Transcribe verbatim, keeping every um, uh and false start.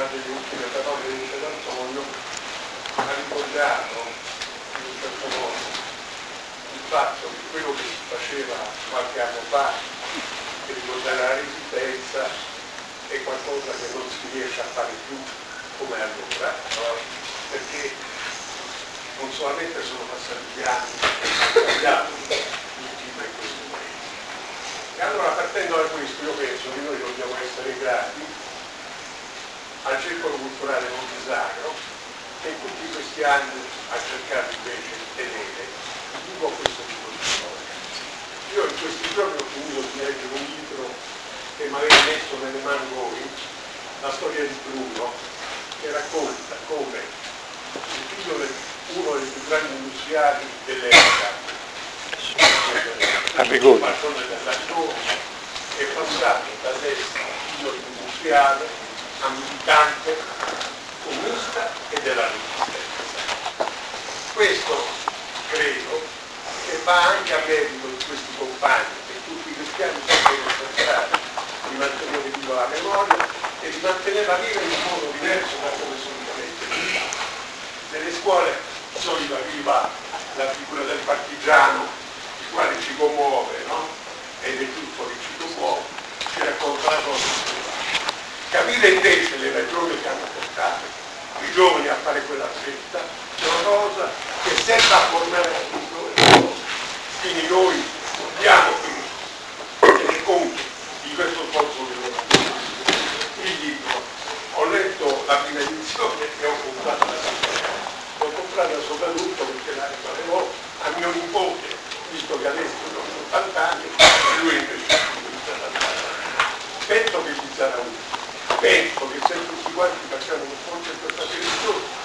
una delle ultime parole di Antonio ha ricordato in un certo modo il fatto che quello che si faceva qualche anno fa per ricordare la resistenza è qualcosa che non si riesce a fare più come allora, perché non solamente sono passati gli anni, ma è cambiato il clima in questo paese. E allora, partendo da questo, io penso che noi dobbiamo essere grati al Circolo Culturale Montesagro, che in tutti questi anni ha cercato invece di tenere vivo questo tipo di storia. Io in questi giorni ho finito di leggere un libro che mi aveva messo nelle mani voi, la storia di Bruno, che racconta come il figlio di uno dei più grandi industriali dell'epoca, il patrone della Roma, è passato dall'essere figlio di industriale a militante comunista e della resistenza. Questo credo che va anche a merito di questi compagni, che tutti i cristiani possono cercare di mantenere viva la memoria e di mantenerla viva in un modo diverso da come solitamente viva. Nelle scuole solita viva la figura del partigiano, il quale ci commuove, no? Ed è tutto che ci commuove, ci racconta la cosa. Capire invece le ragioni che hanno portato i giovani a fare quella scelta è una cosa che serve a formare la cultura. Quindi noi dobbiamo tenere conto di questo sforzo che loro hanno fatto. Il libro, ho letto la prima edizione e ho comprato la seconda. L'ho comprata soprattutto perché la regalerò a mio nipote, visto che adesso ho ottanta anni e lui invece ha ottanta anni. Penso che ci sarà uno. Penso che se tutti quanti facciamo un po' in questa direzione